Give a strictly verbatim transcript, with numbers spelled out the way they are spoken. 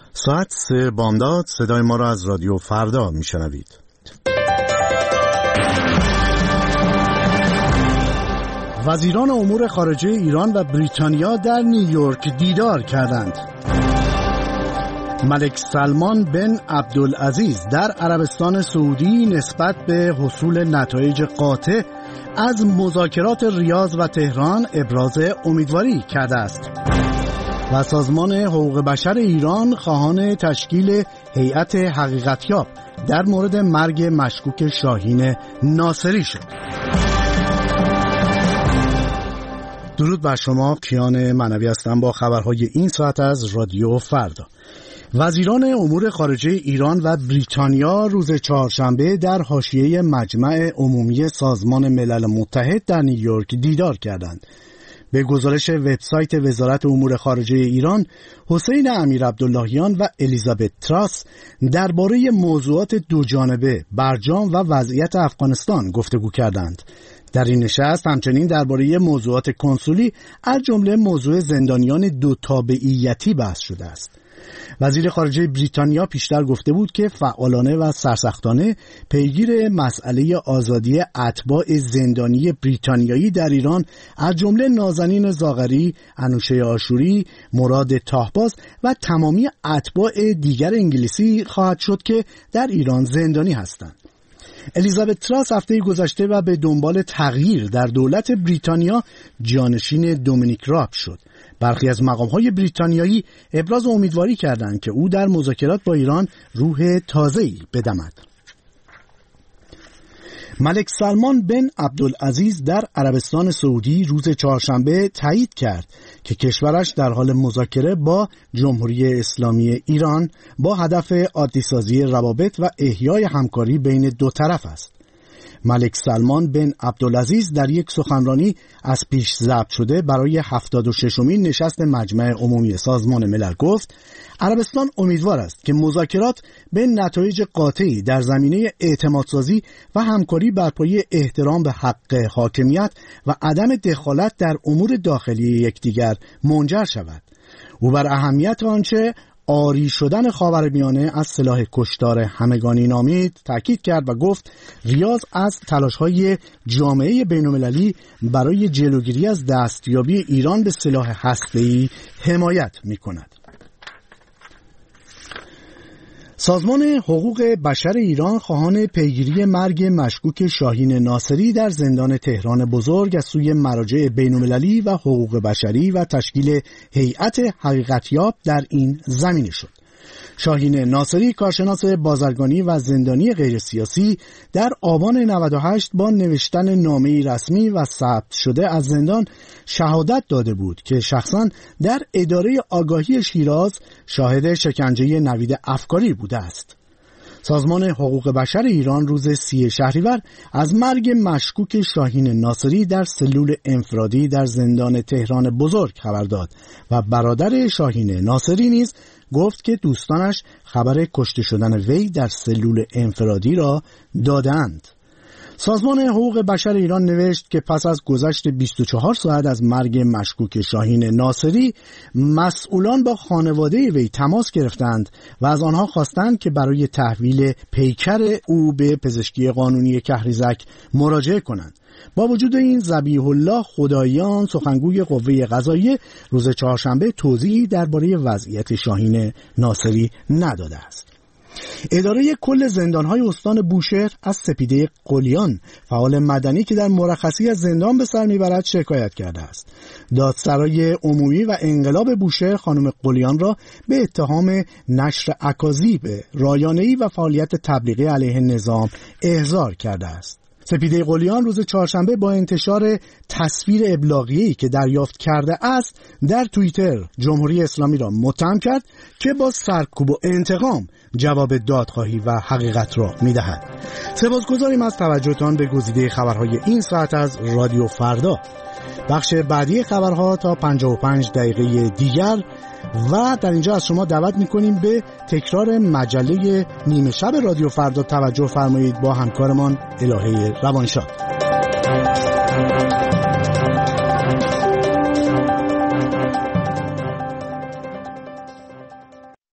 ساعت سه بامداد صدای ما را از رادیو فردا میشنوید. وزیران امور خارجه ایران و بریتانیا در نیویورک دیدار کردند. ملک سلمان بن عبدالعزیز در عربستان سعودی نسبت به حصول نتایج قاطع از مذاکرات ریاض و تهران ابراز امیدواری کرده است. و سازمان حقوق بشر ایران خواهان تشکیل هیئت حقیقتیاب در مورد مرگ مشکوک شاهین ناصری شد. درود بر شما، کیان معنوی هستم با خبرهای این ساعت از رادیو فردا. وزیران امور خارجه ایران و بریتانیا روز چهارشنبه در حاشیه مجمع عمومی سازمان ملل متحد در نیویورک دیدار کردند. به گزارش وبسایت وزارت امور خارجه ایران، حسین امیرعبداللهیان و الیزابت تراس درباره موضوعات دوجانبه، برجام و وضعیت افغانستان گفتگو کردند. در این نشست همچنین درباره موضوعات کنسولی از جمله موضوع زندانیان دو تابعیتی بحث شده است. وزیر خارجه بریتانیا پیشتر گفته بود که فعالانه و سرسختانه پیگیر مسئله آزادی اتباع زندانی بریتانیایی در ایران از جمله نازنین زاغری، انوشه آشوری، مراد تاهباز و تمامی اتباع دیگر انگلیسی خواهد شد که در ایران زندانی هستند. الیزابت تراس هفته گذشته و به دنبال تغییر در دولت بریتانیا جانشین دومینیک راب شد. برخی از مقام‌های بریتانیایی ابراز امیدواری کردند که او در مذاکرات با ایران روح تازه‌ای بدمد. ملک سلمان بن عبدالعزیز در عربستان سعودی روز چهارشنبه تایید کرد که کشورش در حال مذاکره با جمهوری اسلامی ایران با هدف عادی‌سازی روابط و احیای همکاری بین دو طرف است. ملک سلمان بن عبدالعزیز در یک سخنرانی از پیش ضبط شده برای هفتاد و ششمین نشست مجمع عمومی سازمان ملل گفت عربستان امیدوار است که مذاکرات به نتایج قاطعی در زمینه اعتمادسازی و همکاری بر پایه احترام به حق حاکمیت و عدم دخالت در امور داخلی یکدیگر منجر شود. او بر اهمیت آنچه آری شدن خاورمیانه از سلاح کشتار همگانی نامید تاکید کرد و گفت ریاض از تلاش‌های جامعه بین‌المللی برای جلوگیری از دستیابی ایران به سلاح هسته‌ای حمایت می‌کند. سازمان حقوق بشر ایران خواهان پیگیری مرگ مشکوک شاهین ناصری در زندان تهران بزرگ از سوی مراجع بین‌المللی و حقوق بشری و تشکیل هیئت حقیقتیاب در این زمینه شد. شاهین ناصری، کارشناس بازرگانی و زندانی غیر سیاسی، در آبان نود و هشت با نوشتن نامه‌ای رسمی و ثبت شده از زندان شهادت داده بود که شخصاً در اداره آگاهی شیراز شاهد شکنجه نوید افکاری بوده است. سازمان حقوق بشر ایران روز سی شهریور از مرگ مشکوک شاهین ناصری در سلول انفرادی در زندان تهران بزرگ خبر داد و برادر شاهین ناصری نیز گفت که دوستانش خبر کشته شدن وی در سلول انفرادی را دادند. سازمان حقوق بشر ایران نوشت که پس از گذشت بیست و چهار ساعت از مرگ مشکوک شاهین ناصری، مسئولان با خانواده وی تماس گرفتند و از آنها خواستند که برای تحویل پیکر او به پزشکی قانونی کهریزک مراجعه کنند. با وجود این، ذبیح الله خداییان، سخنگوی قوه قضاییه، روز چهارشنبه توضیحی درباره وضعیت شاهین ناصری نداده است. اداره کل زندان‌های استان بوشهر از سپیده قلیان، فعال مدنی که در مرخصی از زندان به سر میبرد، شکایت کرده است. دادسرای عمومی و انقلاب بوشهر خانم قلیان را به اتهام نشر اکاذیب رایانه‌ای و فعالیت تبلیغی علیه نظام احضار کرده است. سپیده قلیان روز چهارشنبه با انتشار تصویر ابلاغیه‌ای که دریافت کرده است در توییتر جمهوری اسلامی را متهم کرد که با سرکوب و انتقام جواب دادخواهی و حقیقت را می‌دهد. سپاسگزاریم از توجهتان به گزیده خبرهای این ساعت از رادیو فردا. بخش بعدی خبرها تا پنجاه و پنج دقیقه دیگر و در اینجا از شما دعوت می‌کنیم به تکرار مجله نیمه شب رادیو فردا توجه فرمایید با همکارمان الهه روانشاد.